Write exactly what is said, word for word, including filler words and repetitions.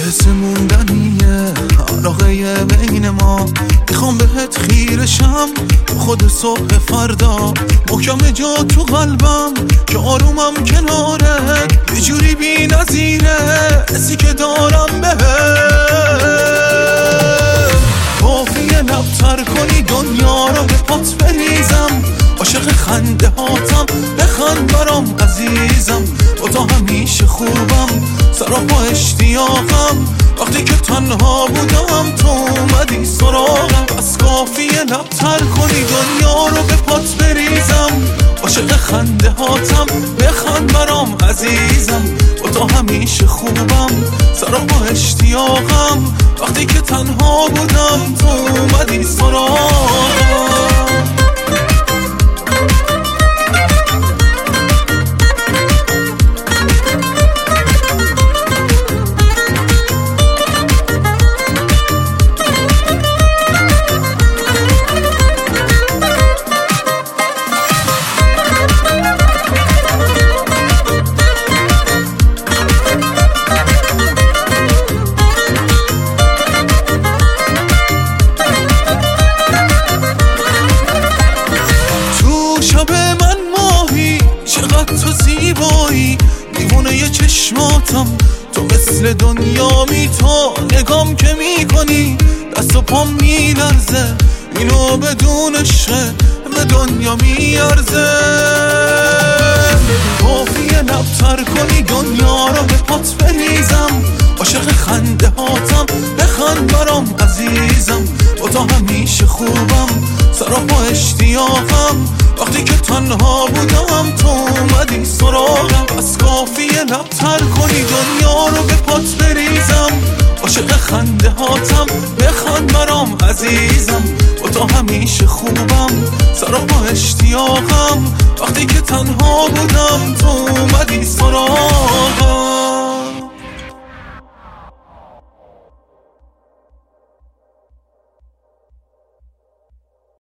حس موندنیه علاقه بین ما، میخوام بهت خیرشم خود صبح فردا، محکم جا تو قلبم که آرومم کنارت، یه جوری بی نظیره حسی که دارم بهت. کافیه لبتر کنی دنیا رو به پات بریزم، عاشق خنده هاتم بخند برام عزیزم، با تو همیشه خوبم سراپا اشتیاقم، وقتی که تنها بودم تو اومدی سراغم. بس کافیه لبتر کنی دنیا رو به پات بریزم، عاشق خنده هاتم بخند برام عزیزم، با تو همیشه خوبم سراپا اشتیاقم، وقتی که تنها بودم تو اومدی سراغم. تو زیبایی دیوونه ی چشماتم، تو مثل دنیا می تو نگام که می کنی دست و پام می لرزه، اینو بدون عشق به دنیا می ارزه. کافیه لبتر کنی دنیا رو به پات بریزم، عاشق خنده هاتم بخند برام عزیزم، با تو همیشه خوبم سراپا اشتیاقم، وقتی که تنها بودم تو اومدی سراغم. بس کافیه لبتر کنی دنیا رو به پات بریزم، عاشق خنده هاتم بخند برام عزیزم، با تو همیشه خوبم سراپا اشتیاقم، وقتی که تنها بودم تو اومدی سراغم.